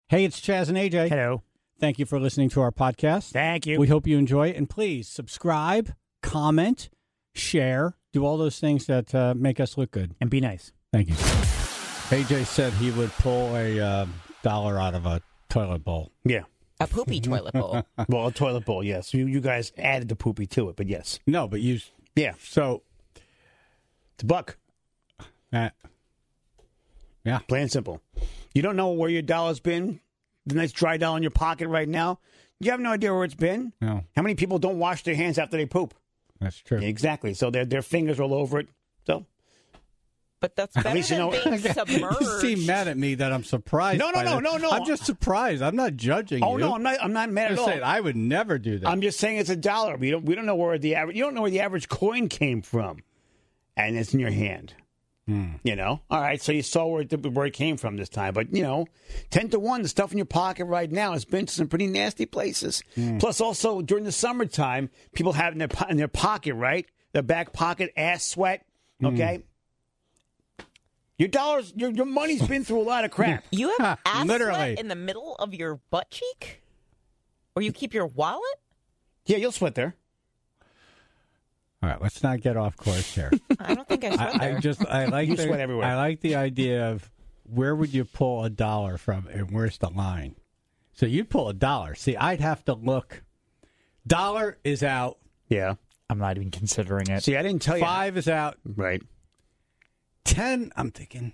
Hey, it's Chaz and AJ. Hello. Thank you for listening to our podcast. Thank you. We hope you enjoy it. And please subscribe, comment, share, do all those things that make us look good. And be nice. Thank you. AJ said he would pull a dollar out of a toilet bowl. Yeah. A poopy toilet bowl. Well, a toilet bowl, yes. You guys added the poopy to it, but yes. No, but you... Yeah. So... It's a buck. Yeah. Plain and simple. You don't know where your dollar's been? The nice dry dollar in your pocket right now? You have no idea where it's been? No. How many people don't wash their hands after they poop? That's true. Yeah, exactly. So their fingers are all over it. So... But that's better least you than know- being submerged. You seem mad at me that I'm surprised. No. I'm just surprised. I'm not judging you. Oh, no, I'm not mad at all. Saying, I would never do that. I'm just saying it's a dollar. We don't know where the average. You don't know where the average coin came from, and it's in your hand. You know. All right. So you saw where it came from this time, but 10-1, the stuff in your pocket right now has been to some pretty nasty places. Plus, also during the summertime, people have in their pocket, right, their back pocket, ass sweat. Okay. Your dollars, your money's been through a lot of crap. You have ass Literally. sweat in the middle of your butt cheek? Or you keep your wallet? Yeah, you'll sweat there. All right, let's not get off course here. I don't think I sweat there. I like You sweat everywhere. I like the idea of where would you pull a dollar from and where's the line? So you'd pull a dollar. See, I'd have to look. Dollar is out. Yeah. I'm not even considering it. See, I didn't tell you. 5 is out. Right. 10, I'm thinking.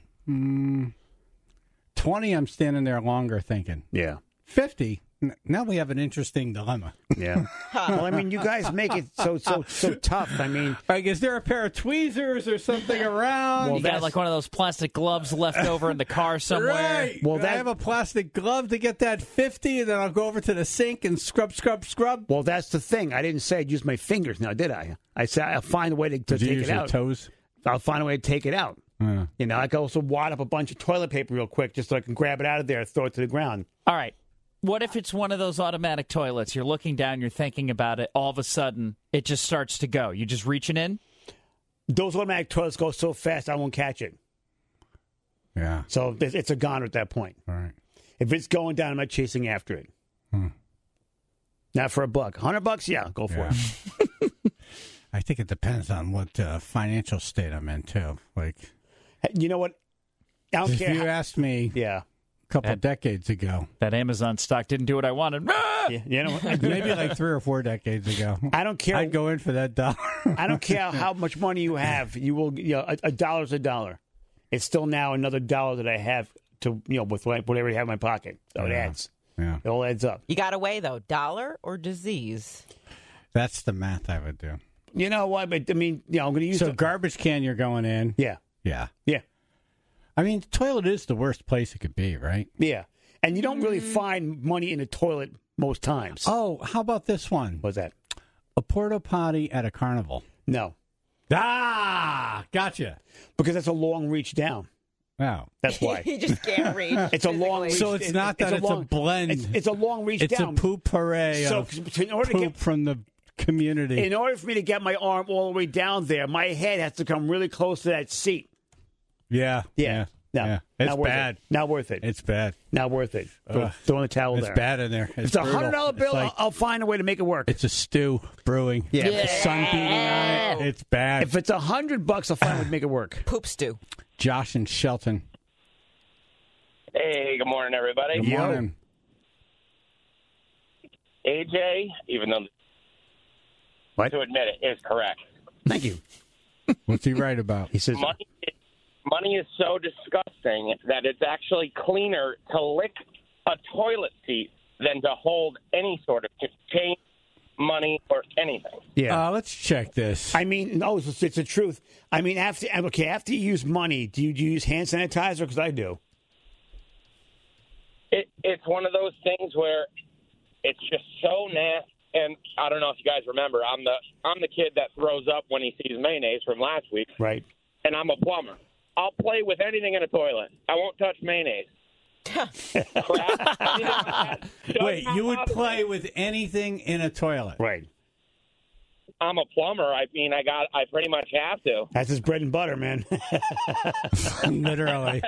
20, I'm standing there longer thinking. Yeah. 50, now we have an interesting dilemma. Yeah. Well, I mean, you guys make it so tough. I mean, Like, is there a pair of tweezers or something around? Well, You got like one of those plastic gloves left over in the car somewhere. Right. Well, I have a plastic glove to get that 50, and then I'll go over to the sink and scrub. well, that's the thing. I didn't say I'd use my fingers now, did I? I said I'll find a way to Did you take use it your out. toes? I'll find a way to take it out. I could also wad up a bunch of toilet paper real quick just so I can grab it out of there and throw it to the ground. All right. What if it's one of those automatic toilets? You're looking down, you're thinking about it. All of a sudden, it just starts to go. You just reaching in? Those automatic toilets go so fast I won't catch it. Yeah. So it's a goner at that point. All right. If it's going down, I'm not chasing after it. Not for $100. $100, yeah, go for it. I think it depends on what financial state I'm in, too. Like, You know what? I don't if care. you asked me Yeah. a couple decades ago, That Amazon stock didn't do what I wanted. Yeah. You know what? maybe like 3 or 4 decades ago, I don't care. I'd go in for that dollar. I don't care how much money you have. You will. A dollar's a dollar. It's still now another dollar that I have to with whatever I have in my pocket. So it adds. Yeah. It all adds up. You got to weigh, though. Dollar or disease? That's the math I would do. You know what? But I mean, I'm going to use. So garbage can you're going in. Yeah. Yeah. Yeah. I mean, the toilet is the worst place it could be, right? Yeah. And you don't really find money in the toilet most times. Oh, how about this one? What's that? A porta potty at a carnival. No, Ah, gotcha. because that's a long reach down. Wow. That's why. You just can't reach. It's a long reach. So it's not that it's a blend. It's a long reach It's down. a poop parade So of in order to poop get from the community. in order for me to get my arm all the way down there, my head has to come really close to that seat. Yeah. Yeah. No, Yeah. It's not worth bad. It. Not worth it. It's bad. Not worth it. Ugh. Throwing the towel It's there. bad in there. If it's a brutal. $100 bill, It's like- I'll find a way to make it work. it's a stew brewing. Yeah. The sun beating on it. It's bad. If it's $100, I'll find a way to make it work. Poop stew. Josh and Shelton. Hey, good morning, everybody. Good morning. AJ, even though What? to admit it, is correct. Thank you. What's he right about? He says, Money is so disgusting that it's actually cleaner to lick a toilet seat than to hold any sort of change, money, or anything. yeah. Let's check this. I mean, no, it's the truth. I mean, after you use money, do you use hand sanitizer? Because I do. It's one of those things where it's just so nasty. And I don't know if you guys remember, I'm the kid that throws up when he sees mayonnaise from last week, Right. and I'm a plumber. I'll play with anything in a toilet. I won't touch mayonnaise. Crap. Wait, you would play with anything in a toilet? Right. I'm a plumber. I mean, I pretty much have to. That's his bread and butter, man. Literally.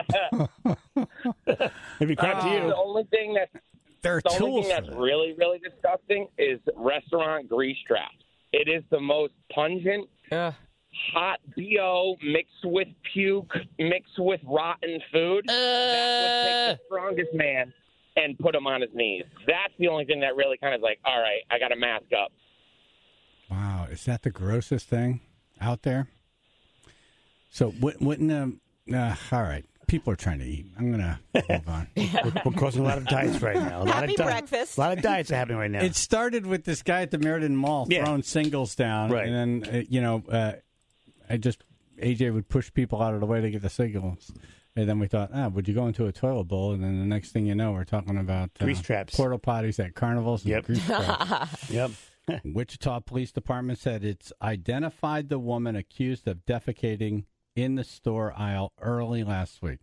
It'd be crap to The you. only thing There are the only tools thing for that's that. really, really disgusting is restaurant grease traps. It is the most pungent, hot BO mixed with puke, mixed with rotten food. That would take the strongest man and put him on his knees. That's the only thing that really kind of like, all right, I got to mask up. Wow, is that the grossest thing out there? So wouldn't all right. People are trying to eat. I'm going to move on. We're crossing a lot of diets right now. Happy breakfast. A lot of diets are happening right now. It started with this guy at the Meriden Mall throwing singles down. Right. And then, AJ would push people out of the way to get the singles. And then we thought, would you go into a toilet bowl? And then the next thing you know, we're talking about Grease traps. Porta potties at carnivals. And grease traps. Yep. Wichita Police Department said it's identified the woman accused of defecating in the store aisle early last week.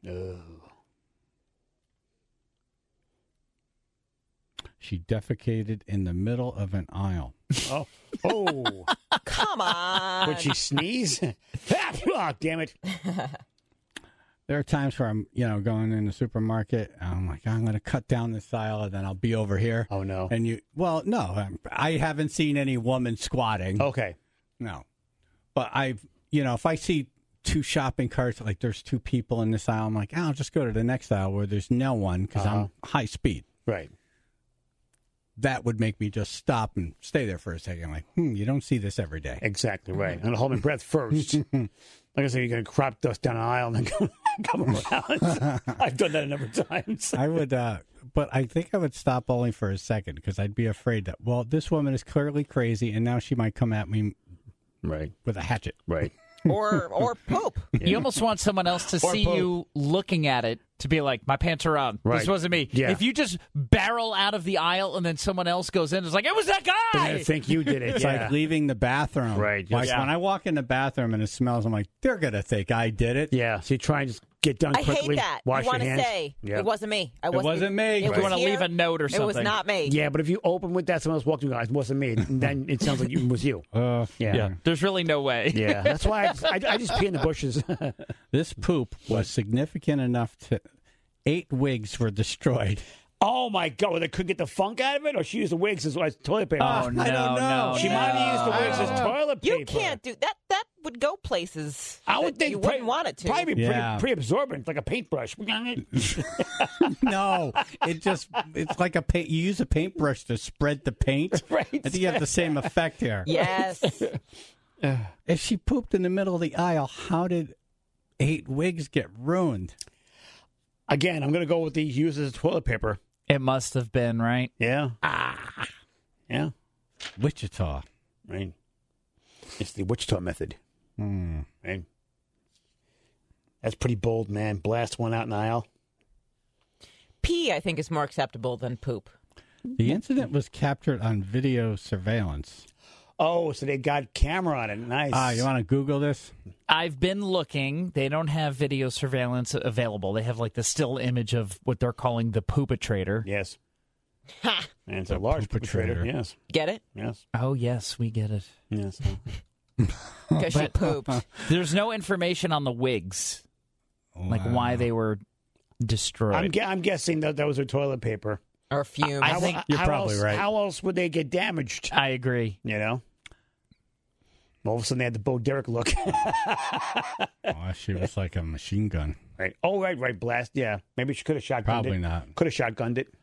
She defecated in the middle of an aisle. Oh. Come on. Would she sneeze? Oh, damn it. There are times where I'm, going in the supermarket. And I'm like, I'm going to cut down this aisle, and then I'll be over here. Oh, no. And no, I haven't seen any woman squatting. Okay. No. But if I see two shopping carts, like there's two people in this aisle, I'm like, I'll just go to the next aisle where there's no one because I'm high speed. Right. That would make me just stop and stay there for a second. Like, you don't see this every day. Exactly right. I'm going to hold my breath first. Like I said, you're going to crop dust down an aisle and then come around. I've done that a number of times. I would, but I think I would stop only for a second because I'd be afraid that, this woman is clearly crazy and now she might come at me with a hatchet. Right. Or poop. You almost want someone else to see you looking at it to be like, my pants are on. Right. This wasn't me. Yeah. If you just barrel out of the aisle and then someone else goes in, it's like, it was that guy. I think you did it. It's like leaving the bathroom. Right. Like Yeah. when I walk in the bathroom and it smells, I'm like, they're going to think I did it. Yeah. So you try and just get done I quickly. hate that. Wash You want your to hands. say, Yeah. it wasn't me. wasn't me. It You was want to here. leave a note or something. It was not me. Yeah, but if you open with that, someone else walked in, it wasn't me. Then it sounds like it was you. Yeah. There's really no way. Yeah. That's why I just pee in the bushes. This poop was significant enough to 8 wigs were destroyed. Oh, my God. Well, they couldn't get the funk out of it? Or she used the wigs as toilet paper? Oh, no, I don't know. no. She might have used the wigs as toilet paper. You can't do that. That would go places. I would that think you wouldn't want it to. Probably be Yeah. pretty absorbent, like a paintbrush. No, it's like a paint. You use a paintbrush to spread the paint. Right. I think you have the same effect here. Yes. If she pooped in the middle of the aisle, how did 8 wigs get ruined? Again, I'm going to go with the use as toilet paper. It must have been, right? Yeah. Yeah. Wichita. Right. It's the Wichita method. Right. That's pretty bold, man. Blast one out in the aisle. Pee, I think, is more acceptable than poop. The incident was captured on video surveillance. Oh, so they got camera on it. Nice. You want to Google this? I've been looking. They don't have video surveillance available. They have like the still image of what they're calling the poopatrator. Yes. Ha! And it's a large poopatrator. poopatrator. Yes. Get it? Yes. Oh, yes, we get it. Yes. Because she pooped. There's no information on the wigs, like why they were destroyed. I'm guessing that was their toilet paper. Or fume. I think you're probably right. How else would they get damaged? I agree. You know? All of a sudden they had the Bo Derek look. She was like a machine gun. Right. Oh, right. Blast. Yeah. Maybe she could have shotgunned it. Probably not. Could have shotgunned it.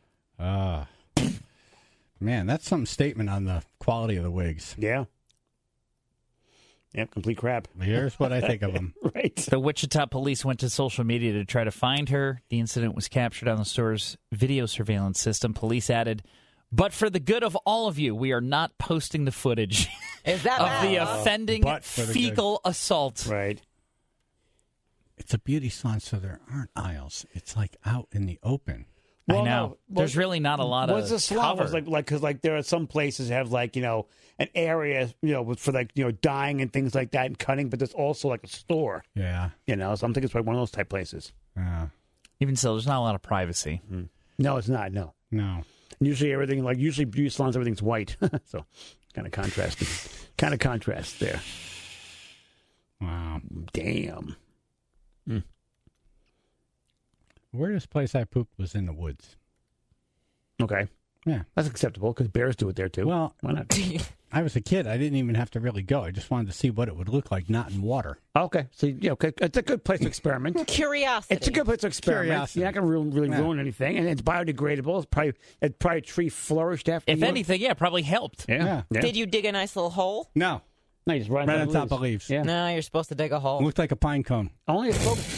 Man, that's some statement on the quality of the wigs. Yeah. Yep, complete crap. Here's what I think of them. Right. The Wichita police went to social media to try to find her. The incident was captured on the store's video surveillance system. Police added, but for the good of all of you, we are not posting the footage Is that of bad? the offending but for the fecal assault. Right. It's a beauty salon, so there aren't aisles. It's like out in the open. I know. There's really not a lot of What's the salon? cover. Was because there are some places have an area for dyeing and things like that and cutting, but there's also like a store. Yeah. So I'm thinking it's like one of those type places. Even so, there's not a lot of privacy. No, it's not. No. No. Usually beauty salons, everything's white. So Kind of contrasting. Kind of contrast there. Wow. Damn. Weirdest place I pooped was in the woods. Okay. Yeah. That's acceptable because bears do it there too. Well, why not? I was a kid. I didn't even have to really go. I just wanted to see what it would look like not in water. Okay. So, yeah, okay. It's a good place to experiment. Curiosity. It's a good place to experiment. Curiosity. You're not going to really ruin anything. And it's biodegradable. It's probably a tree flourished after If anything, probably helped. Yeah. Did you dig a nice little hole? No. No, you just right on top of leaves. Yeah. No, you're supposed to dig a hole. It looked like a pine cone. Only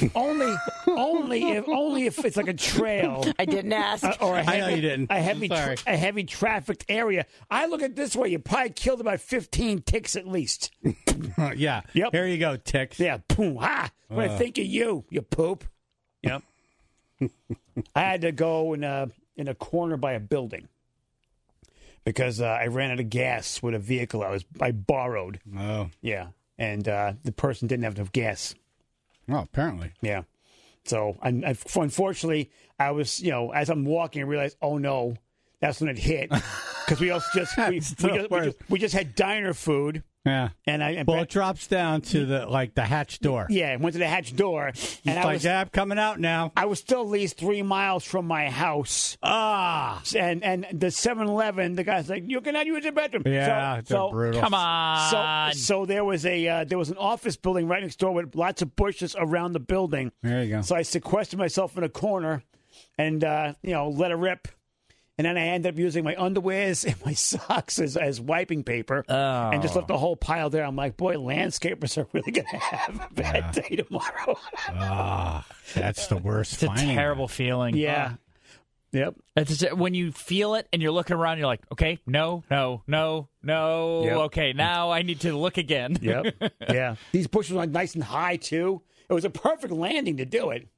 if it's like a trail. I didn't ask. Or I know you didn't. A heavy, Sorry. a heavy trafficked area. I look at it this way: you probably killed about 15 ticks at least. Yeah. Yep. Here you go, ticks. Yeah, boom, ha! What I think of you, you poop. Yep. I had to go in a corner by a building because I ran out of gas with a vehicle I borrowed. Oh. Yeah, and the person didn't have enough gas. Oh, apparently. Yeah. So, unfortunately, I was, as I'm walking, I realized, oh no, that's when it hit. Because we also we just had diner food. Yeah. And it drops down to the hatch door. Yeah, I went to the hatch door. And I'm coming out now. I was still at least 3 miles from my house. Ah. And the 7-Eleven, the guy's like, you cannot use the bedroom. Yeah, they're brutal. Come on. So there was an office building right next door with lots of bushes around the building. There you go. So I sequestered myself in a corner and, let it rip. And then I ended up using my underwears and my socks as wiping paper and just left the whole pile there. I'm like, boy, landscapers are really going to have a bad day tomorrow. That's the worst. It's a terrible feeling. Yeah. Yep. It's just, when you feel it and you're looking around, you're like, okay, no. Yep. Okay, now I need to look again. Yep. Yeah. These bushes were nice and high, too. It was a perfect landing to do it.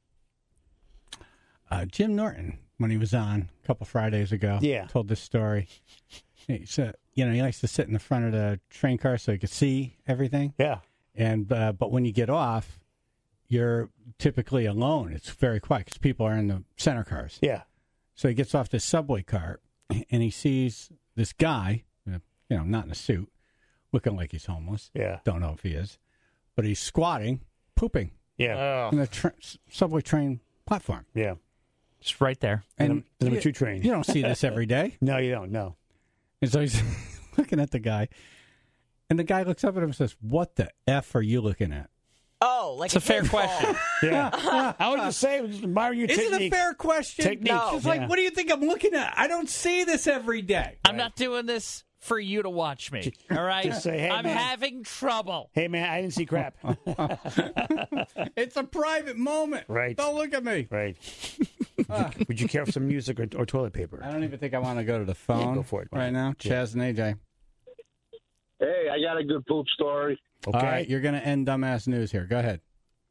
Jim Norton, when he was on a couple Fridays ago, told this story. He said, he likes to sit in the front of the train car so he could see everything. Yeah. And but when you get off, you're typically alone. It's very quiet because people are in the center cars. Yeah. So he gets off this subway car and he sees this guy, not in a suit, looking like he's homeless. Yeah. Don't know if he is, but he's squatting, pooping. Yeah. In the subway train platform. Yeah. Just right there. And the number 2 train. You don't see this every day. No, you don't. No. And so he's looking at the guy, and the guy looks up at him and says, "What the F are you looking at?" Oh, like it's a fair question. Yeah. I would just say, just admire your technique. Is it a fair question? Technique. No. It's like, what do you think I'm looking at? I don't see this every day. I'm not doing this for you to watch me. All right? Just say, hey, I'm man. having trouble. Hey, man, I didn't see crap. It's a private moment. Right. Don't look at me. Right. Would you care for some music or toilet paper? I don't even think I want to go to the phone go for it. right now. Chaz and AJ. Hey, I got a good poop story. Okay. All right, you're going to end dumbass news here. Go ahead.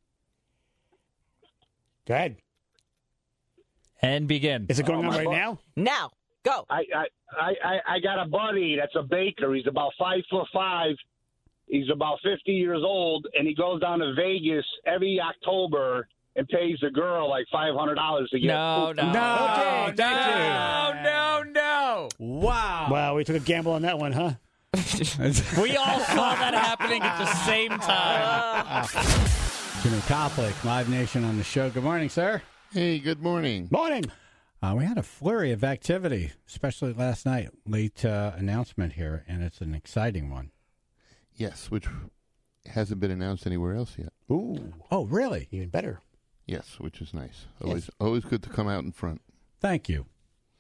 Go ahead. And begin. Is it going on right now? Now, go. I got a buddy that's a baker. He's about 5'5". He's about 50 years old, and he goes down to Vegas every October and pays the girl like $500 to get No. Wow. Wow, we took a gamble on that one, huh? We all saw that happening at the same time. Jimmy Koplik, Live Nation on the show. Good morning, sir. Hey, good morning. Morning. We had a flurry of activity, especially last night. Late announcement here, and it's an exciting one. Yes, which hasn't been announced anywhere else yet. Ooh. Oh, really? Even better. Yes, which is nice. Always good to come out in front. Thank you.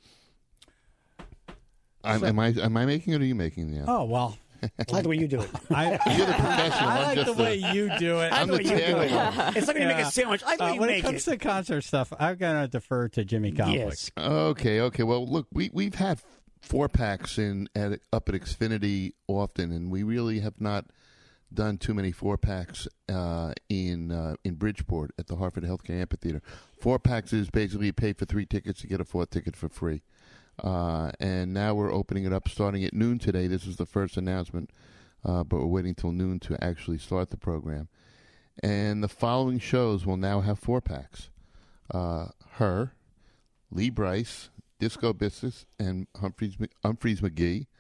Am I making it or are you making the Oh, well. I like the way you do it. You're the professional. I like the way you do it. I'm the tailor. It's like when you make a sandwich. I like the way you when make it comes it. to concert stuff, I'm going to defer to Jimmy Koplik. Yes. Okay. Well, look, we've had 4-packs up at Xfinity often, and we really have not done too many 4-packs in Bridgeport at the Hartford Healthcare Amphitheater. 4-packs is basically you pay for 3 tickets to get a 4th ticket for free. And now we're opening it up starting at noon today. This is the first announcement, but we're waiting till noon to actually start the program. And the following shows will now have 4-packs. Her, Lee Brice, Disco Business, and Humphreys McGee.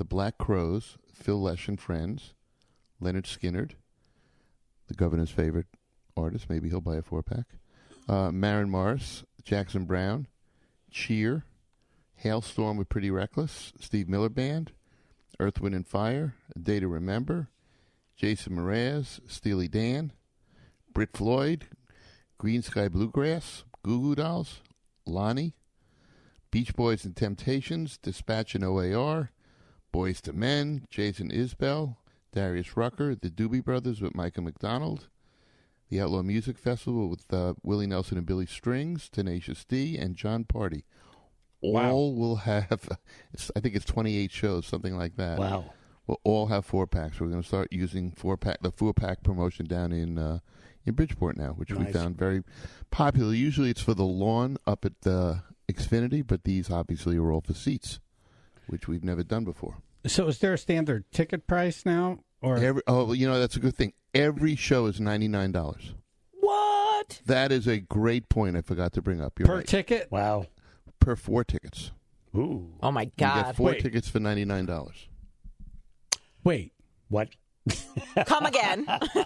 The Black Crowes, Phil Lesh and Friends, Leonard Skinnard, the governor's favorite artist. Maybe he'll buy a 4-pack. Maren Morris, Jackson Browne, Cheer, Hailstorm with Pretty Reckless, Steve Miller Band, Earth, Wind and Fire, A Day to Remember, Jason Mraz, Steely Dan, Britt Floyd, Green Sky Bluegrass, Goo Goo Dolls, Lonnie, Beach Boys and Temptations, Dispatch and OAR, Boyz II Men, Jason Isbell, Darius Rucker, the Doobie Brothers with Micah McDonald, the Outlaw Music Festival with Willie Nelson and Billy Strings, Tenacious D, and John Party. All will have, I think it's 28 shows, something like that. Wow. We'll all have 4-packs. We're going to start using the 4-pack promotion down in Bridgeport now, which we found very popular. Usually it's for the lawn up at Xfinity, but these obviously are all for seats, which we've never done before. So is there a standard ticket price now? Or That's a good thing. Every show is $99. What? That is a great point I forgot to bring up. You're per right. ticket? Wow. Per 4 tickets. Ooh. Oh, my You God. get 4 tickets for $99. Wait. What? Come again.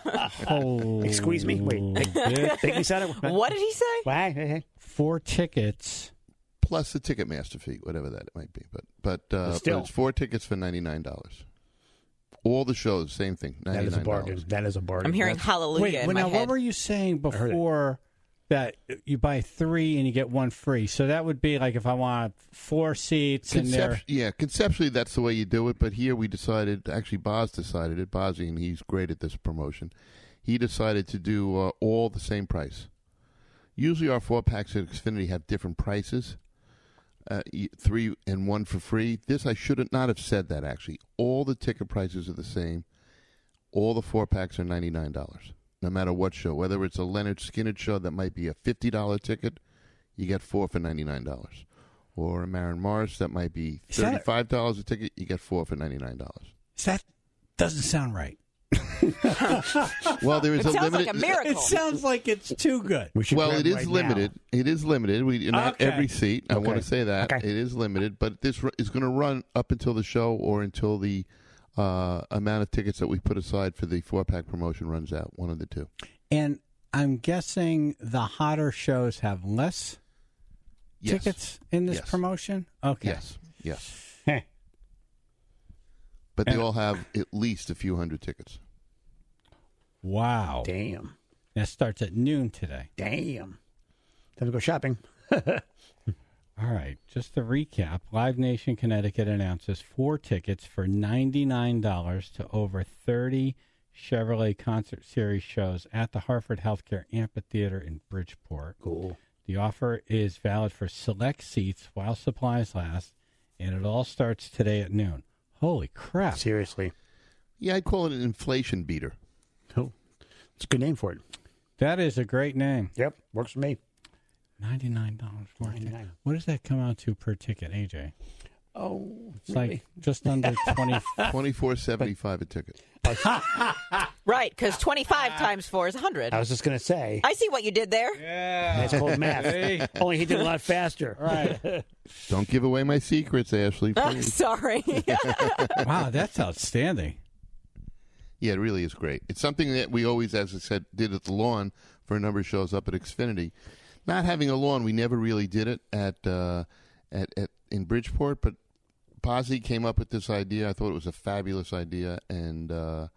Excuse me? Wait. Think we said it? What did he say? What? 4 tickets. Plus the Ticketmaster fee, whatever that might be. But still. it's 4 tickets for $99. All the shows, same thing, $99. That is a bargain. That is a bargain. I'm hearing hallelujah Wait, in my now head. what were you saying before that you buy 3 and you get 1 free? So that would be like if I want 4 seats in there. Yeah, conceptually that's the way you do it, but here we decided, actually Boz decided it, Bozzy, and he's great at this promotion, he decided to do all the same price. Usually our 4-packs at Xfinity have different prices, 3 and 1 for free. This, I should not have said that, actually. All the ticket prices are the same. All the 4-packs are $99. No matter what show, whether it's a Leonard Skinnard show that might be a $50 ticket, you get 4 for $99. Or a Maren Morris that might be $35 a ticket, you get 4 for $99. That doesn't sound right. Well, there is It a sounds limited. like a miracle. It sounds like it's too good. Well, it is limited. It is limited. Not every seat. I want to say that Okay. it is limited, but this is going to run up until the show or until the amount of tickets that we put aside for the 4-pack promotion runs out. One of the two. And I'm guessing the hotter shows have less Yes. tickets in this Yes. promotion? Okay. Yes. Heh. But they all have at least a few hundred tickets. Wow. Damn. That starts at noon today. Damn. Time to go shopping. All right. Just to recap, Live Nation Connecticut announces 4 tickets for $99 to over 30 Chevrolet Concert Series shows at the Hartford Healthcare Amphitheater in Bridgeport. Cool. The offer is valid for select seats while supplies last, and it all starts today at noon. Holy crap. Seriously. Yeah, I'd call it an inflation beater. Oh, it's a good name for it. That is a great name. Yep. Works for me. $99 for a ticket. What does that come out to per ticket, AJ? Oh, It's like just under 20. $24.75 a ticket. Right, because 25 times 4 is 100. I was just going to say. I see what you did there. Yeah. That's called math. Only he did a lot faster. Right. Don't give away my secrets, Ashley. Please. Sorry. Wow, that's outstanding. Yeah, it really is great. It's something that we always, as I said, did at the lawn for a number of shows up at Xfinity. Not having a lawn, we never really did it at in Bridgeport, but Posse came up with this idea. I thought it was a fabulous idea, and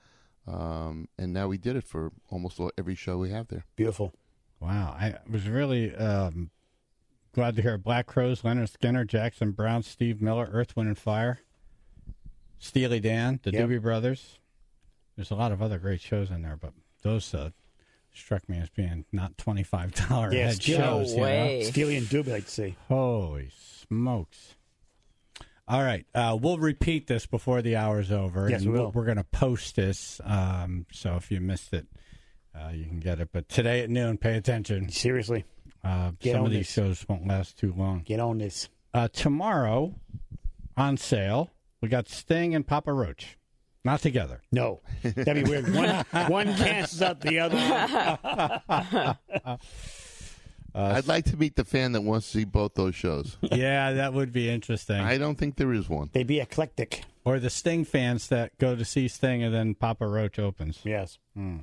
now we did it for almost every show we have there. Beautiful. Wow. I was really glad to hear Black Crowes, Leonard Skinner, Jackson Browne, Steve Miller, Earth, Wind and Fire, Steely Dan, the Doobie Brothers. There's a lot of other great shows in there, but those struck me as being not $25 head shows. No way. Steely and Doobie, like to see. Holy smokes. All right. We'll repeat this before the hour's over. Yes, and we will. We're going to post this. So if you missed it, you can get it. But today at noon, pay attention. Seriously. Some of these shows won't last too long. Get on this. Tomorrow, on sale, we got Sting and Papa Roach. Not together. No. That'd be weird. One cancels out the other. I'd like to meet the fan that wants to see both those shows. Yeah, that would be interesting. I don't think there is one. They'd be eclectic. Or the Sting fans that go to see Sting and then Papa Roach opens. Yes.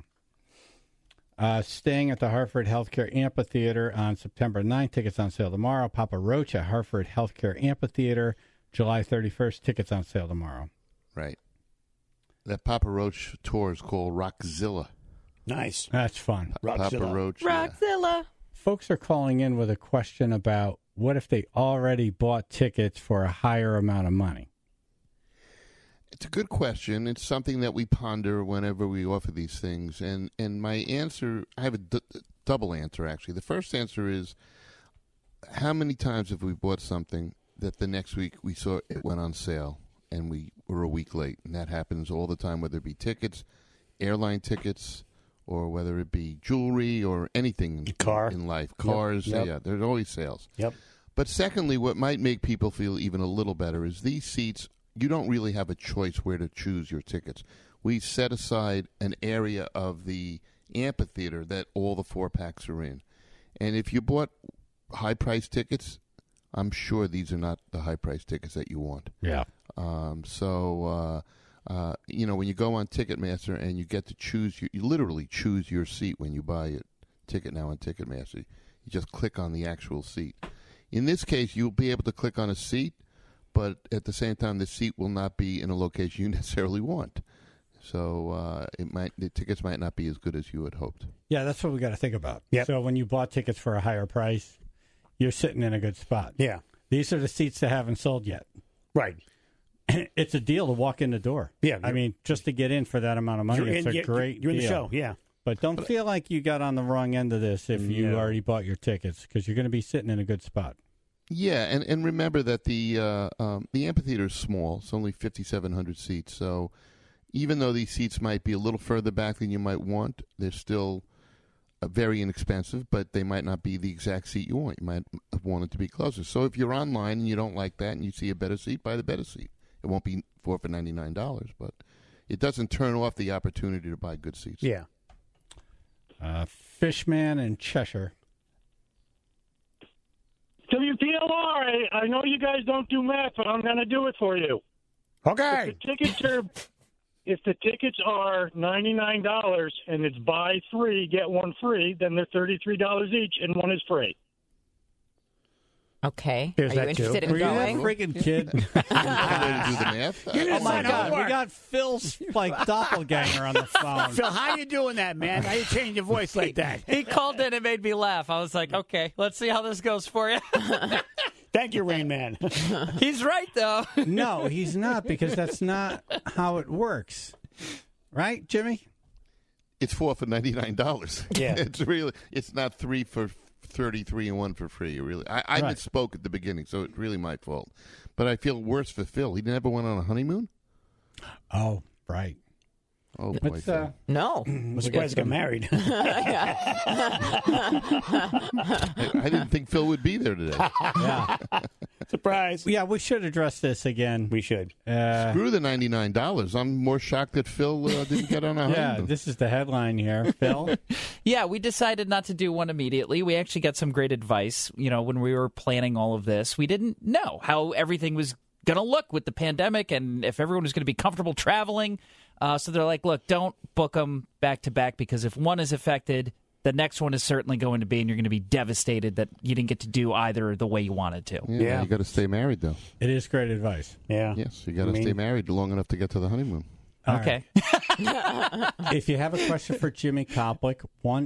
Sting at the Hartford Healthcare Amphitheater on September 9th. Tickets on sale tomorrow. Papa Roach at Hartford Healthcare Amphitheater, July 31st. Tickets on sale tomorrow. Right. That Papa Roach tour is called Rockzilla. Nice. That's fun. Papa Roach. Yeah. Rockzilla. Folks are calling in with a question about what if they already bought tickets for a higher amount of money? It's a good question. It's something that we ponder whenever we offer these things. And my answer, I have a double answer, actually. The first answer is, how many times have we bought something that the next week we saw it went on sale and we were a week late? And that happens all the time, whether it be tickets, airline tickets, or whether it be jewelry or anything in life. Cars, Yep. Yeah, there's always sales. Yep. But secondly, what might make people feel even a little better is these seats, you don't really have a choice where to choose your tickets. We set aside an area of the amphitheater that all the 4-packs are in. And if you bought high-priced tickets, I'm sure these are not the high-priced tickets that you want. Yeah. When you go on Ticketmaster and you get to choose, you literally choose your seat when you buy a ticket now on Ticketmaster. You just click on the actual seat. In this case, you'll be able to click on a seat, but at the same time, the seat will not be in a location you necessarily want. So the tickets might not be as good as you had hoped. Yeah, that's what we got to think about. Yep. So when you bought tickets for a higher price, you're sitting in a good spot. Yeah. These are the seats that haven't sold yet. Right. It's a deal to walk in the door. Yeah. I mean, just to get in for that amount of money, it's a great You're in deal. the show, yeah. But don't feel like you got on the wrong end of this if you already bought your tickets, because you're going to be sitting in a good spot. Yeah, and remember that the amphitheater is small. It's only 5,700 seats. So even though these seats might be a little further back than you might want, they're still very inexpensive, but they might not be the exact seat you want. You might want it to be closer. So if you're online and you don't like that and you see a better seat, buy the better seat. It won't be $4 for $99, but it doesn't turn off the opportunity to buy good seats. Yeah. Fishman in Cheshire. WPLR, I know you guys don't do math, but I'm going to do it for you. Okay. If the tickets are $99 and it's buy 3, get 1 free, then they're $33 each and 1 is free. Okay. There's Are you that too. interested in Were you that going? freaking kid? Way to do the math. Oh, my God. We got Phil's, doppelganger on the phone. Phil, how you doing that, man? How you change your voice like that? He called in and made me laugh. I was like, okay, let's see how this goes for you. Thank you, Rain Man. He's right, though. No, he's not, because that's not how it works. Right, Jimmy? It's $4 for $99. Yeah. It's not 3 for 33 and 1 for free. I Right. misspoke at the beginning, so it's really my fault. But I feel worse for Phil. He never went on a honeymoon? Oh, right. Oh, boy. Let's, Phil. No. I'm surprised he got married. I didn't think Phil would be there today. yeah. Surprise. Yeah, we should address this again. We should. Screw the $99. I'm more shocked that Phil didn't get on a Yeah, honeymoon. this is the headline here. Phil? Yeah, we decided not to do one immediately. We actually got some great advice, when we were planning all of this. We didn't know how everything was going to look with the pandemic and if everyone was going to be comfortable traveling. So they're like, look, don't book them back to back, because if one is affected, the next one is certainly going to be, and you're going to be devastated that you didn't get to do either the way you wanted to. Yeah. You got to stay married, though. It is great advice. Yeah. Yes, you got to stay married long enough to get to the honeymoon. Okay. If you have a question for Jimmy Koplik,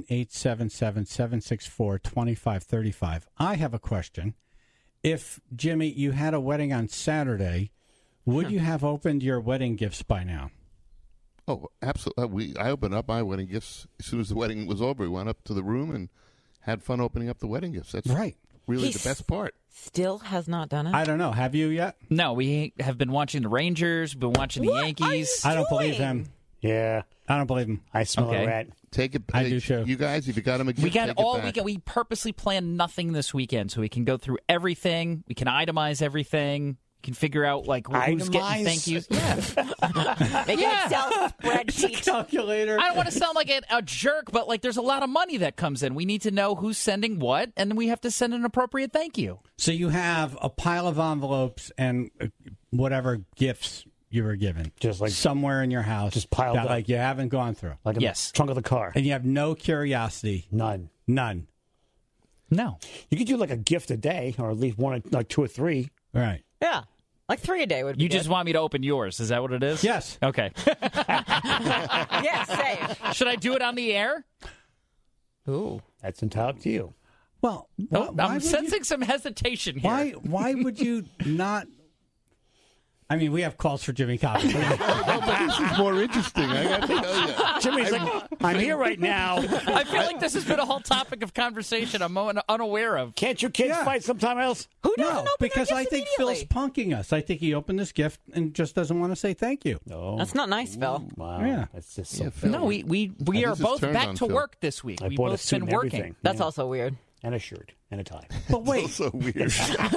1-877-764-2535. I have a question. If, Jimmy, you had a wedding on Saturday, would you have opened your wedding gifts by now? Oh, absolutely. I opened up my wedding gifts as soon as the wedding was over. We went up to the room and had fun opening up the wedding gifts. That's Right. really the best part. Still has not done it. I don't know. Have you yet? No, we have been watching the Rangers, been watching the Yankees. I don't believe him. Yeah. I don't believe him. I smell Okay. a rat. Take it. I do too. You guys, if you got them a gift, We got take all it back. weekend. We purposely planned nothing this weekend so we can go through everything. We can itemize everything. can figure out like who's getting Itemize? thank yous. Yeah. Make an Excel spreadsheet. Calculator. I don't want to sound like a jerk, but like there's a lot of money that comes in. We need to know who's sending what, and then we have to send an appropriate thank you. So you have a pile of envelopes and whatever gifts you were given, Just like- somewhere in your house, just piled that up. like you haven't gone through, Like in Yes. the trunk of the car. and you have no curiosity, None. none. No. You could do like a gift a day, or at least one, like 2 or 3. Right? Yeah. Like 3 a day would be You just good. want me to open yours. Is that what it is? Yes. Okay. Yeah, same. Should I do it on the air? Ooh. That's entirely up to you. Well, Oh, why I'm would sensing some hesitation here. Why would you not? I mean, we have calls for Jimmy Cobb. No, but this is more interesting. I got to tell you. Jimmy's like, I'm here right now. I feel like this has been a whole topic of conversation I'm unaware of. Can't your kids fight sometime else? Who doesn't No, open because their I gifts think Phil's immediately? punking us. I think he opened this gift and just doesn't want to say thank you. No. That's not nice, Phil. Wow. Yeah. That's just so Phil. No, we I are just both turned back on to Phil. work this week. I We've bought a both suit been and working. everything. That's Yeah. also weird. And a shirt and a tie. But wait, So weird.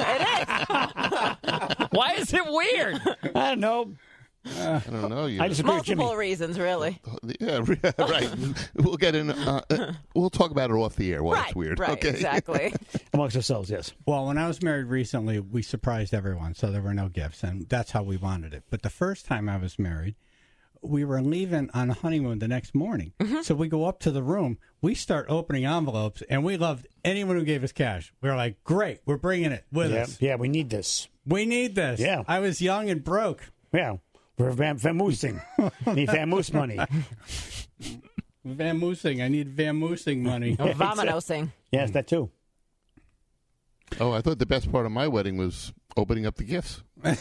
Why is it weird? I don't know. I don't know. You I disagree with Jimmy. Multiple reasons, really. Yeah, right. We'll get in. We'll talk about it off the air. Why Right, it's weird. right, Okay. exactly. Amongst ourselves, yes. well, when I was married recently, we surprised everyone, so there were no gifts, and that's how we wanted it. But the first time I was married, we were leaving on a honeymoon the next morning. So we go up to the room, we start opening envelopes, and we loved anyone who gave us cash. We were like, great, we're bringing it with Yeah, us. yeah, we need this. We need this. Yeah. I was young and broke. Yeah, we're vamoosing. Need vamoose money. Vamoosing. I need vamoosing money. Vominosing. Yes, that too. Oh, I thought the best part of my wedding was opening up the gifts. One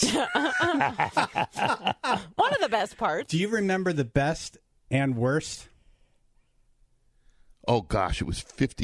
of the best parts. Do you remember the best and worst? Oh gosh, it was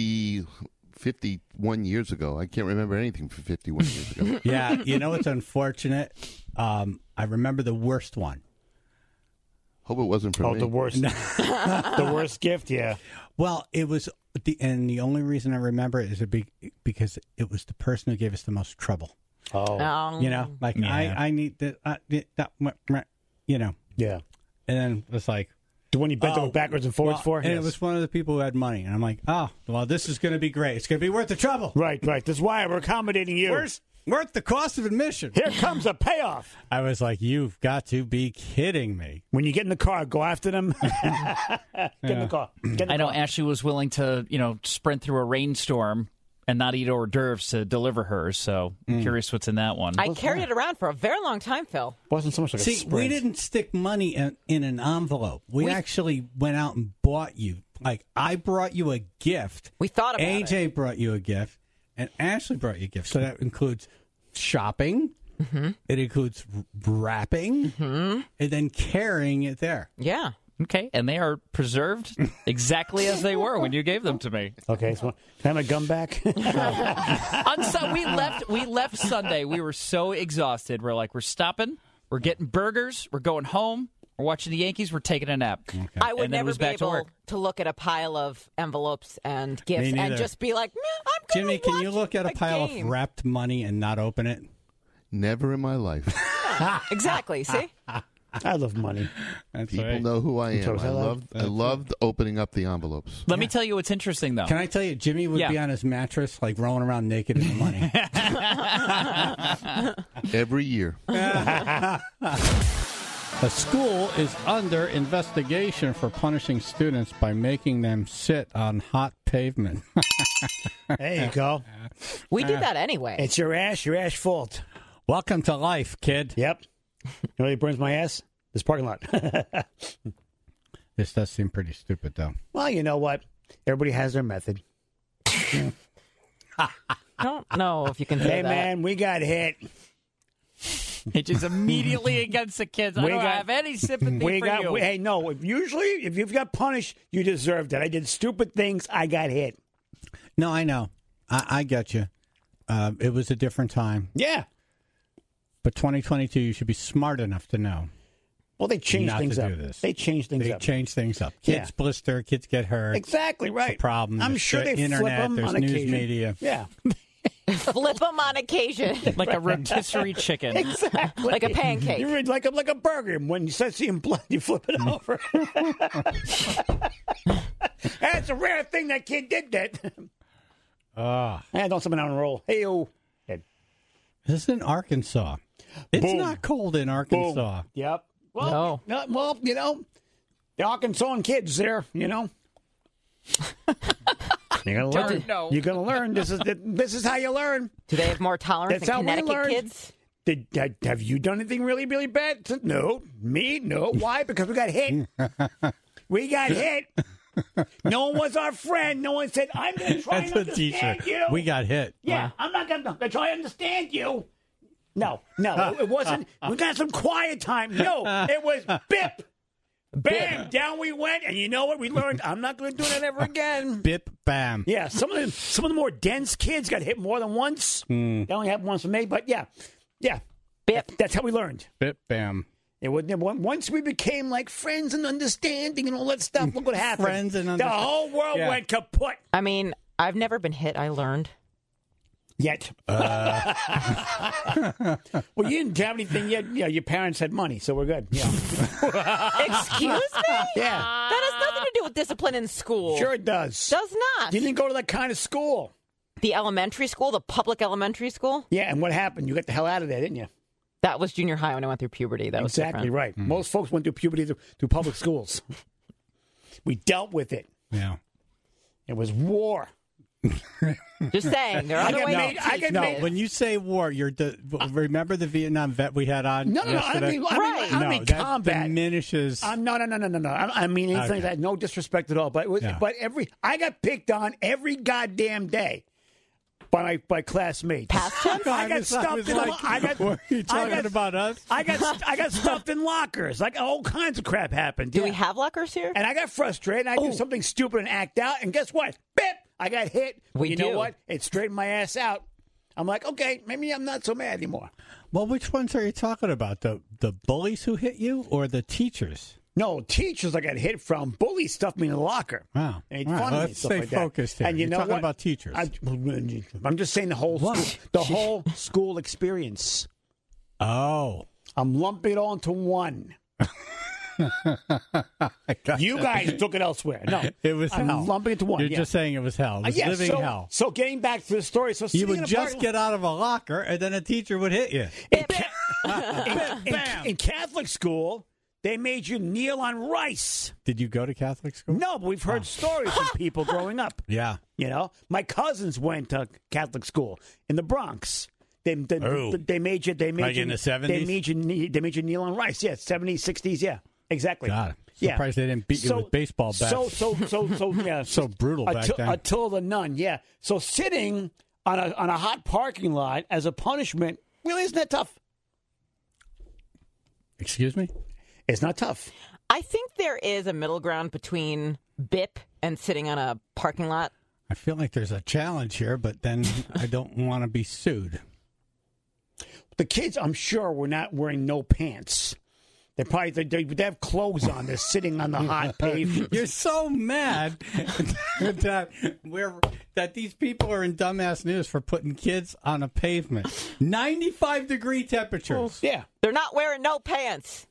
51 years ago. I can't remember anything from 51 years ago. Yeah, you know it's unfortunate. I remember the worst one. Hope it wasn't for Oh, me. the worst. The worst gift, yeah. Well, it was the only reason I remember it is because it was the person who gave us the most trouble. Oh, You know, like Yeah. I need that, you know, yeah. and then it's like, The one you bent Oh, over backwards and forwards well, for? and Yes. it was one of the people who had money, and I'm like, oh, well, this is going to be great. It's going to be worth the trouble. Right. That's why we're accommodating you. Worth the cost of admission. Here comes a payoff. I was like, you've got to be kidding me. When you get in the car, go after them. Get in the car. Get in the I know car. Ashley was willing to, sprint through a rainstorm and not eat hors d'oeuvres to deliver hers. So I'm curious what's in that one. I carried it around for a very long time, Phil. Wasn't so much like a See, sprint. we didn't stick money in an envelope. We actually went out and bought you. Like, I brought you a gift. We thought about it. AJ brought you a gift, and Ashley brought you a gift. So that includes shopping. It includes wrapping, and then carrying it there. Yeah. Okay, and they are preserved exactly as they were when you gave them to me. Okay, so can I have my gum back? We left Sunday. We were so exhausted. We're like, we're stopping. We're getting burgers. We're going home. We're watching the Yankees. We're taking a nap. I would And then it never was be back to able work. to look at a pile of envelopes and gifts Me and neither. just be like, I'm going Jimmy, can you look at a pile game. of wrapped money and not open it? Never in my life. Exactly. See? I love money. That's People right. know who I am. So is I that loved opening up the envelopes. Let me tell you what's interesting, though. Can I tell you, Jimmy would Yeah. be on his mattress, like rolling around naked in the money. Every year. A school is under investigation for punishing students by making them sit on hot pavement. There you go. We do that anyway. It's your ash fault. Welcome to life, kid. Yep. You know what burns my ass? This parking lot. This does seem pretty stupid, though. Well, you know what? Everybody has their method. I don't know if you can say Hey, that. man, we got hit. It's just immediately against the kids. I We don't got- have any sympathy for you. Hey, no. Usually, if you've got punished, you deserved it. I did stupid things. I got hit. No, I know. I get you. It was a different time. Yeah. But 2022, you should be smart enough to know. Well, they changed Not things to up. do this. They changed things They up. change things up. Kids Yeah. blister, kids get hurt. Exactly right. It's a problem. I'm There's sure they internet, flip them there's on news occasion. media. Yeah. Flip them on occasion. Like a rotisserie chicken. Exactly. Like a pancake. You read like a burger. When you start seeing blood, you flip it over. That's a rare thing that kid did that. Don't someone on a roll. Hey-o. This is in Arkansas. It's Boom. not cold in Arkansas. Boom. Yep. Well, well, you know, the Arkansasan kids there, you know. You're gonna learn. You're gonna learn. This is how you learn. Do they have more tolerance That's than how we Connecticut learn. kids? Have you done anything really, really bad? No. Me? No. Why? Because we got hit. We got hit. No one was our friend. No one said, I'm going to try That's and a teacher. understand you. We got hit. Yeah, I'm not going to try and understand you. No, it wasn't. We got some quiet time. No, it was bip. Bam, down we went. And you know what we learned? I'm not going to do that ever again. Bip, bam. Yeah, some of the more dense kids got hit more than once. They only happened once for me, but yeah. Bip. That's how we learned. Bip, bam. It wasn't once we became like friends and understanding and all that stuff. Look what happened. Friends and the understanding. whole world went kaput. I mean, I've never been hit. I learned. Yet. Well, you didn't have anything yet. Yeah, your parents had money, so we're good. Yeah. Excuse me? Yeah. That has nothing to do with discipline in school. Sure it does. Does not. You didn't go to that kind of school. The elementary school, the public elementary school? Yeah, and what happened? You got the hell out of there, didn't you? That was junior high when I went through puberty. That was exactly different. right. Most folks went through puberty through public schools. We dealt with it. Yeah. It was war. Just saying. There are other ways to teach No, kids. when you say war, remember the Vietnam vet we had on No, yesterday? I mean that combat. diminishes. No. I mean anything like that. No disrespect at all. But I got picked on every goddamn day by classmates. Past tense? I got stuffed in. What are you talking about us? I got stuffed in lockers. Like all kinds of crap happened. Do we have lockers here? And I got frustrated. I do something stupid and act out. And guess what? Bip! I got hit. We know do. what? It straightened my ass out. I'm like, okay, maybe I'm not so mad anymore. Well, which ones are you talking about? The bullies who hit you or the teachers? No, teachers I got hit from. Bullies stuffed me in the locker. Wow. And All right, fun of me, let's stuff stay like that. focused here. And you You're know talking what? about teachers. I'm just saying the whole school experience. Oh. I'm lumping it all into one. You guys took it elsewhere. No, it was I'm hell. lumping it to one. You're just saying it was hell. It was living hell. So getting back to the story, You would just get out of a locker, and then a teacher would hit you. In Catholic school, they made you kneel on rice. Did you go to Catholic school? No, but we've heard stories from people growing up. Yeah. You know, my cousins went to Catholic school in the Bronx. They made you. Like in the 70s? They made you kneel on rice. Yeah, 70s, 60s. Yeah, exactly. God, surprised they didn't beat you with baseball bats. So yeah, so brutal back then. Attila the nun. Yeah. So sitting on a hot parking lot as a punishment really isn't that tough. Excuse me? It's not tough. I think there is a middle ground between BIP and sitting on a parking lot. I feel like there's a challenge here, but then I don't want to be sued. The kids, I'm sure, were not wearing no pants. They have clothes on. They're sitting on the hot pavement. You're so mad that these people are in dumbass news for putting kids on a pavement. 95-degree temperatures. Yeah. They're not wearing no pants.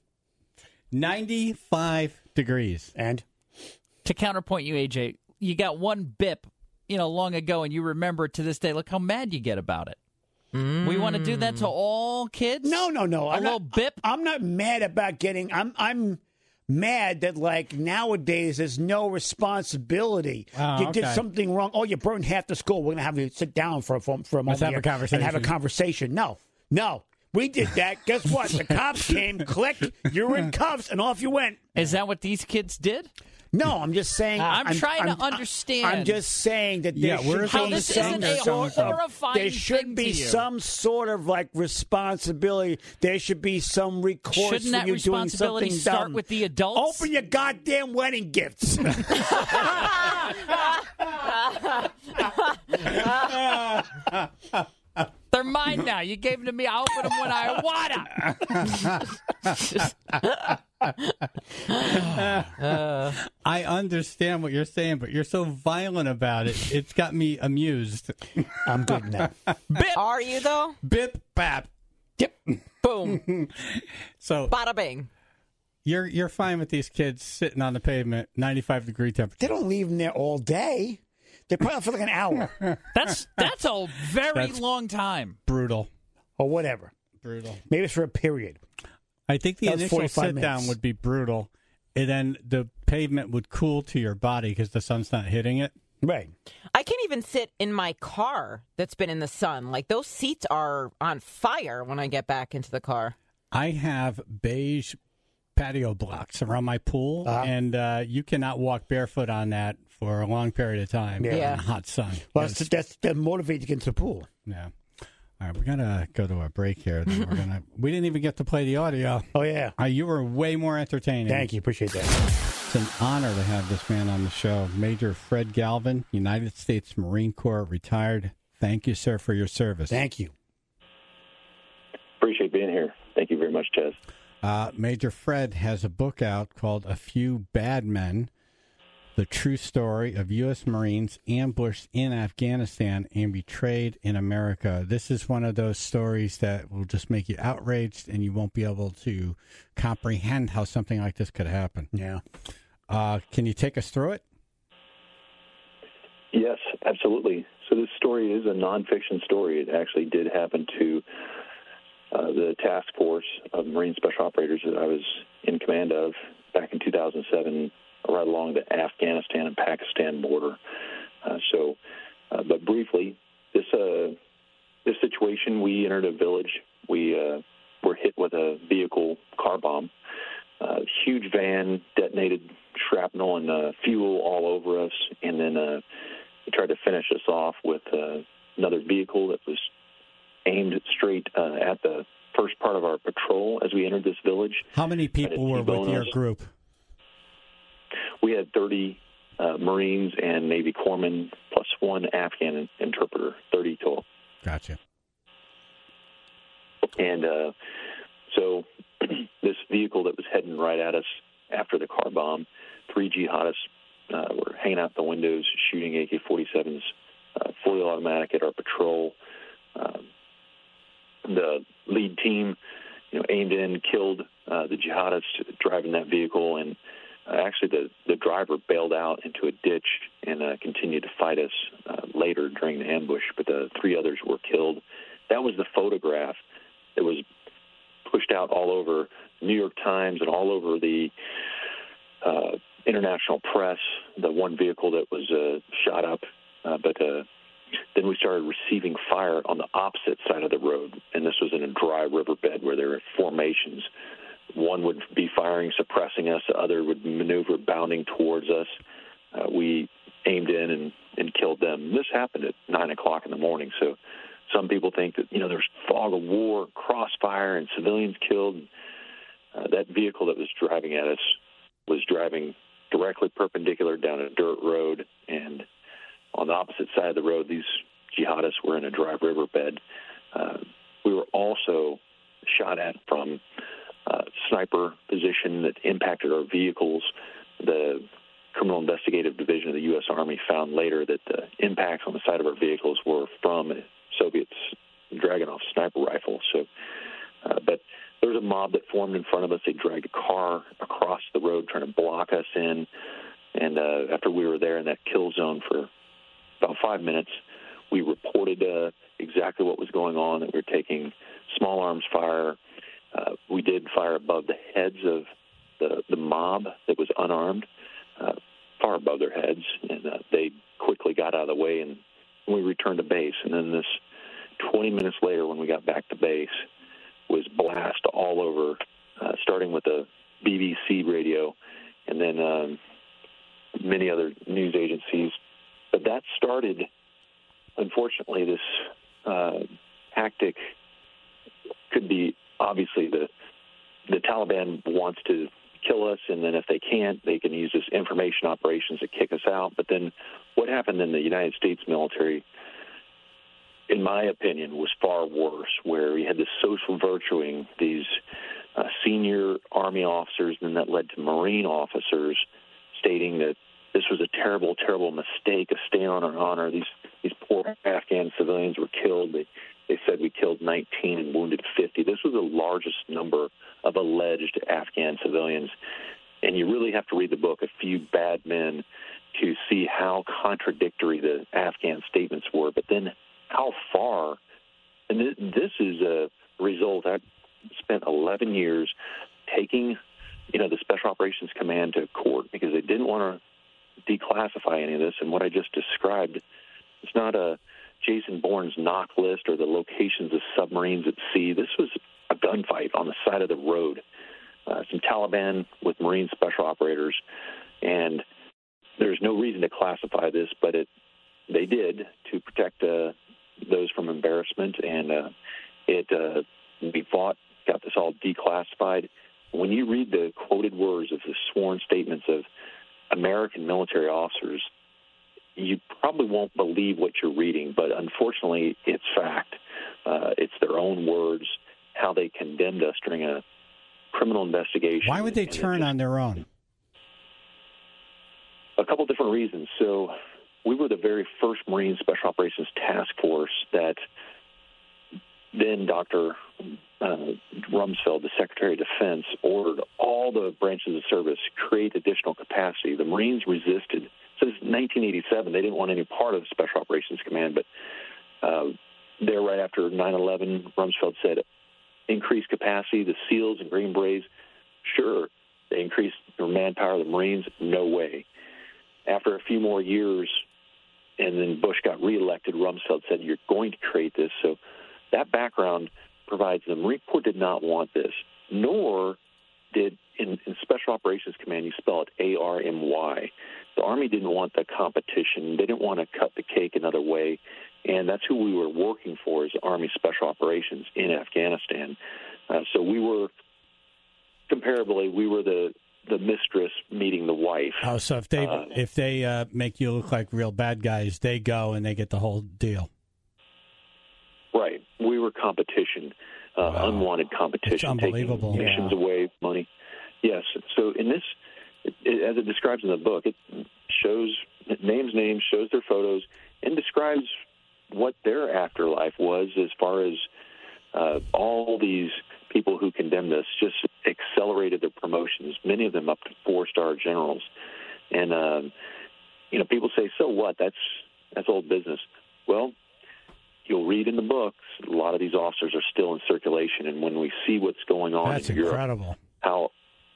95 degrees. And? To counterpoint you, AJ, you got one BIP, long ago, and you remember it to this day. Look how mad you get about it. We want to do that to all kids? No. Little BIP? I'm not mad about getting. I'm mad that nowadays there's no responsibility. You did something wrong. Oh, you burned half the school. We're gonna have you sit down for a moment. Let's have a conversation. And have a conversation. No. We did that. Guess what? The cops came, clicked. You were in cuffs, and off you went. Is that what these kids did? No, I'm just saying. I'm trying to understand. I'm just saying that there should be some sort of responsibility. There should be some recourse. Shouldn't that for you doing responsibility something start dumb. with the adults? Open your goddamn wedding gifts. They're mine now. You gave them to me. I open them when I wanna. I understand what you're saying, but you're so violent about it. It's got me amused. I'm good now. Bip. Are you, though? Bip, bap. Yep. Boom. So bada bing. You're fine with these kids sitting on the pavement, 95-degree temperature. They don't leave them there all day. They probably out for like an hour. That's a very long time. Brutal. Or whatever. Brutal. Maybe it's for a period. I think the initial sit-down minutes. would be brutal, and then the pavement would cool to your body because the sun's not hitting it. Right. I can't even sit in my car that's been in the sun. Like, those seats are on fire when I get back into the car. I have beige patio blocks around my pool, and you cannot walk barefoot on that for a long period of time in the hot sun. Well, that's that motivates you to get into the pool. Yeah. All right, we're going to go to a break here. Then we didn't even get to play the audio. Oh, yeah. You were way more entertaining. Thank you. Appreciate that. It's an honor to have this man on the show. Major Fred Galvin, United States Marine Corps, retired. Thank you, sir, for your service. Thank you. Appreciate being here. Thank you very much, Chaz. Major Fred has a book out called A Few Bad Men, the true story of U.S. Marines ambushed in Afghanistan and betrayed in America. This is one of those stories that will just make you outraged, and you won't be able to comprehend how something like this could happen. Yeah. Can you take us through it? Yes, absolutely. So this story is a nonfiction story. It actually did happen to the task force of Marine Special Operators that I was in command of back in 2007, right along the Afghanistan and Pakistan border. But briefly, this situation, we entered a village. We were hit with a vehicle car bomb. Huge van, detonated shrapnel and fuel all over us, and then he tried to finish us off with another vehicle that was aimed straight at the first part of our patrol as we entered this village. How many people were with your group? We had 30 Marines and Navy corpsmen plus one Afghan interpreter, 30 total. Gotcha. And so this vehicle that was heading right at us after the car bomb, 3 jihadists were hanging out the windows shooting AK-47s, fully automatic at our patrol. The lead team, aimed in, killed the jihadists driving that vehicle, and actually the driver bailed out into a ditch and continued to fight us later during the ambush, but the 3 others were killed. That was the photograph that was pushed out all over New York Times and all over the international press, the one vehicle that was shot up. But then we started receiving fire on the opposite side of the road, and this was in a dry riverbed where there were formations. One would be firing, suppressing us. The other would maneuver, bounding towards us. We aimed in and killed them. This happened at 9 o'clock in the morning, so some people think that, there's fog of war, crossfire, and civilians killed. That vehicle that was driving at us was driving directly perpendicular down a dirt road, and on the opposite side of the road, these jihadists were in a dry riverbed. We were also shot at from sniper position that impacted our vehicles. The Criminal Investigative Division of the U.S. Army found later that the impacts on the side of our vehicles were from Soviets' Dragunov sniper rifle. So, but there was a mob that formed in front of us. They dragged a car across the road trying to block us in. And after we were there in that kill zone for about 5 minutes, we reported exactly what was going on, that we were taking small arms fire. We did fire above the heads of the mob that was unarmed, far above their heads, and they quickly got out of the way, and we returned to base. And then this 20 minutes later, when we got back to base, was blast all over, starting with the BBC radio and then many other news agencies. But that started, unfortunately, this tactic could be, obviously, the Taliban wants to kill us, and then if they can't, they can use this information operations to kick us out. But then what happened in the United States military, in my opinion, was far worse, where we had this social virtuing, these senior Army officers, and then that led to Marine officers stating that this was a terrible, terrible mistake, a stain on our honor. These poor Afghan civilians were killed. They said we killed 19 and wounded 50. This was the largest number of alleged Afghan civilians. And you really have to read the book, A Few Bad Men, to see how contradictory the Afghan statements were, but then how far. And this is a result. I spent 11 years taking, the Special Operations Command to court because they didn't want to declassify any of this. And what I just described, it's not a Jason Bourne's knock list or the locations of submarines at sea. This was a gunfight on the side of the road. Some Taliban with Marine special operators, and there's no reason to classify this, but they did to protect those from embarrassment, and we fought, got this all declassified. When you read the quoted words of the sworn statements of American military officers, you probably won't believe what you're reading, but unfortunately, it's fact. It's their own words, how they condemned us during a criminal investigation. Why would they turn on their own? A couple different reasons. So we were the very first Marine Special Operations Task Force that then Dr. Rumsfeld, the Secretary of Defense, ordered all the branches of service create additional capacity. The Marines resisted. Since 1987, they didn't want any part of the Special Operations Command, but there right after 9/11, Rumsfeld said, increase capacity. The SEALs and Green Berets, sure, they increased their manpower. The Marines, no way. After a few more years, and then Bush got reelected, Rumsfeld said, you're going to create this. So that background provides the Marine Corps did not want this, nor did, in Special Operations Command, you spell it ARMY. The Army didn't want the competition. They didn't want to cut the cake another way. And that's who we were working for as Army Special Operations in Afghanistan. So we were, comparably, we were the mistress meeting the wife. Oh, so if they make you look like real bad guys, they go and they get the whole deal. Right. We were competition, unwanted competition. It's unbelievable. Taking nations away, money. Yes. So in this, as it describes in the book, it shows, it names names, shows their photos, and describes what their afterlife was as far as all these people who condemned us just accelerated their promotions, many of them up to 4-star generals. And, people say, so what? That's old business. Well, you'll read in the books, a lot of these officers are still in circulation. And when we see what's going on in Europe, incredible. How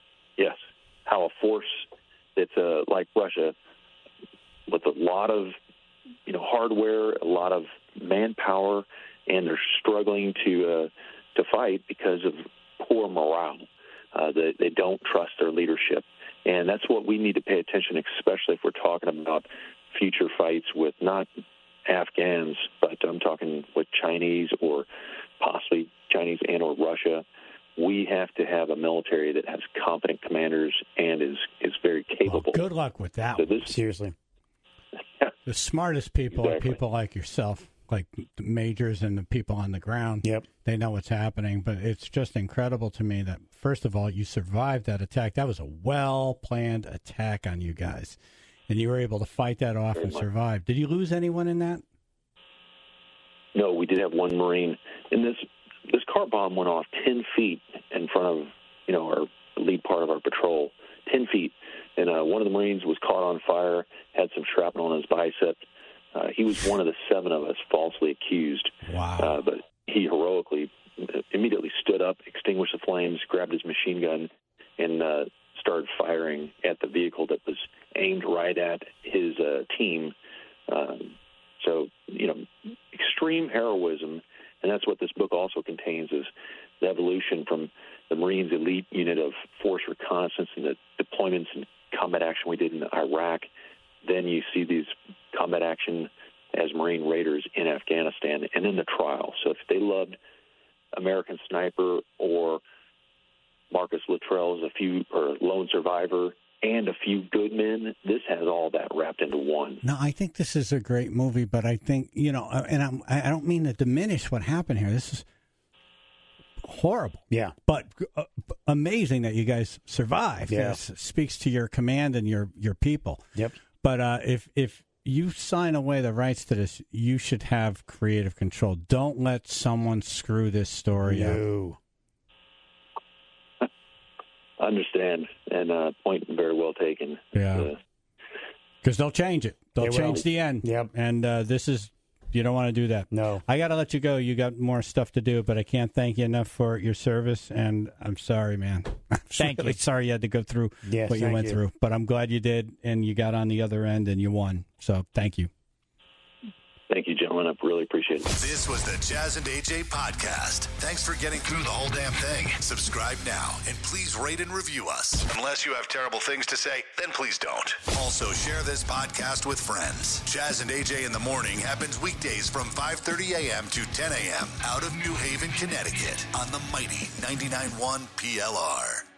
a force that's like Russia, with a lot of hardware, a lot of manpower, and they're struggling to fight because of poor morale. They don't trust their leadership, and that's what we need to pay attention, especially if we're talking about future fights with not Afghans, but I'm talking with Chinese or possibly Chinese and or Russia. We have to have a military that has competent commanders and is very capable. Well, good luck with that. So seriously. The smartest people are people like yourself, like the majors and the people on the ground. Yep. They know what's happening, but it's just incredible to me that, first of all, you survived that attack. That was a well-planned attack on you guys, and you were able to fight that off and survive. Did you lose anyone in that? No, we did have one Marine. And this car bomb went off 10 feet in front of, our lead part of our patrol, 10 feet. And one of the Marines was caught on fire, had some shrapnel on his bicep. He was one of the 7 of us falsely accused. Wow. But he heroically immediately stood up, extinguished the flames, grabbed his machine gun, and started firing at the vehicle that was aimed right at his team. So, extreme heroism, and that's what this book also contains, is the evolution from the Marines' elite unit of force reconnaissance and the deployments and combat action we did in Iraq. Then you see these combat action as Marine Raiders in Afghanistan, and then the trial. So if they loved American Sniper or Marcus Luttrell's Lone Survivor and A Few Good Men, this has all that wrapped into one. No, I think this is a great movie, but I think, and I don't mean to diminish what happened here. This is horrible. Yeah. But amazing that you guys survived. Yeah. This speaks to your command and your people. Yep. But if you sign away the rights to this, you should have creative control. Don't let someone screw this story up. Understand, and point very well taken. Yeah. Because they'll change it. They'll change the end. Yep. And this is, you don't want to do that. No. I got to let you go. You got more stuff to do, but I can't thank you enough for your service. And I'm sorry, man. I'm really sorry you had to go through what you went through. But I'm glad you did, and you got on the other end, and you won. So thank you. Thank you, gentlemen. I really appreciate it. This was the Jazz and AJ podcast. Thanks for getting through the whole damn thing. Subscribe now, and please rate and review us. Unless you have terrible things to say, then please don't. Also, share this podcast with friends. Jazz and AJ in the Morning happens weekdays from 5:30 a.m. to 10 a.m. out of New Haven, Connecticut on the mighty 99.1 PLR.